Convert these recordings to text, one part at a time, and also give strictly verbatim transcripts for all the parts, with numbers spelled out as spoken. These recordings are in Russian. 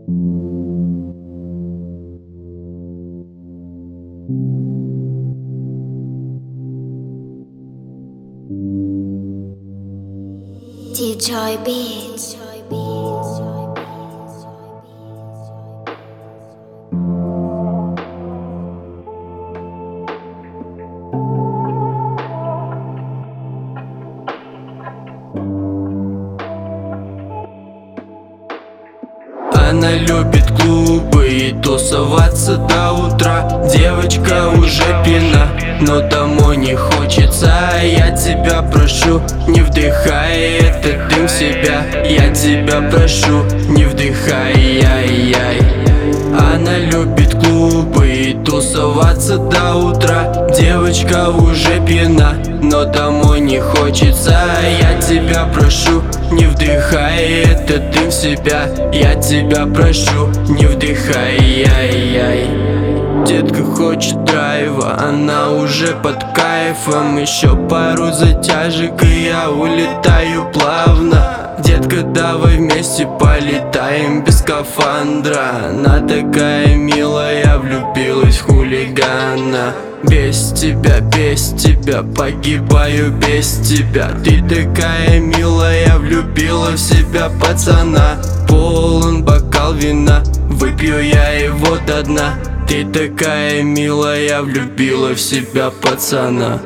D-Joy Beats. Она любит клубы и тусоваться до утра. Девочка уже пьяна, но домой не хочется. Я тебя прошу, не вдыхай этот дым в себя. Я тебя прошу, не вдыхай, яй-яй. Она любит клубы и тусоваться до утра. Девочка уже пьяна, но домой не хочется. Я тебя прошу, не вдыхай этот дым в себя. Я тебя прошу, не вдыхай, яй-яй. Детка хочет драйва, она уже под кайфом. Еще пару затяжек и я улетаю плавно. Детка, давай вместе полетаем без скафандра. Она такая милая, влюбилась в хулигана. Без тебя, без тебя, погибаю без тебя. Ты такая милая, влюбила в себя пацана. Полон бокал вина, выпью я его до дна. Ты такая милая, влюбила в себя пацана.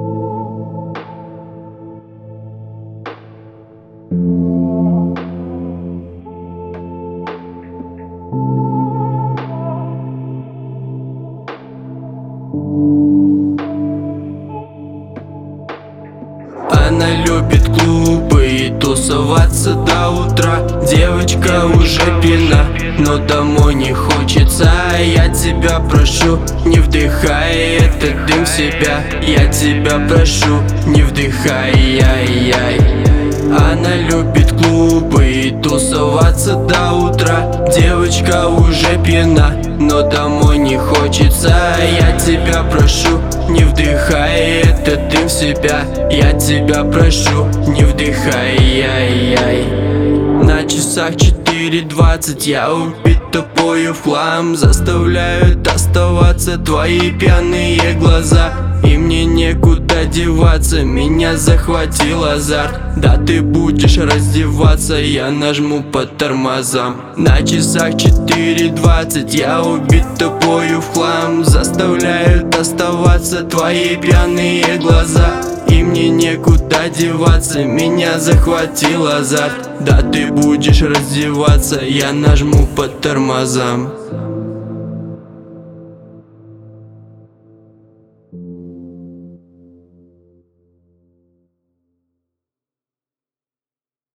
Она любит клубы и тусоваться до утра. Девочка уже пьяна, но домой не хочется. Я тебя прошу, не вдыхай этот дым в себя. Я тебя прошу, не вдыхай, яй-яй. Она любит клубы и тусоваться до утра. Девочка уже пьяна, но домой не хочется. Я тебя прошу, не вдыхай этот дым в себя. Я тебя прошу, не вдыхай, яй-яй. На часах четыре двадцать, я убит тобою в хлам. Заставляют оставаться твои пьяные глаза. И мне некуда деваться, меня захватил азарт. Да ты будешь раздеваться, я нажму по тормозам. На часах четыре двадцать, я убит тобою в хлам. Заставляют оставаться твои пьяные глаза. И мне некуда деваться, меня захватил азарт. Да ты будешь раздеваться, я нажму по тормозам.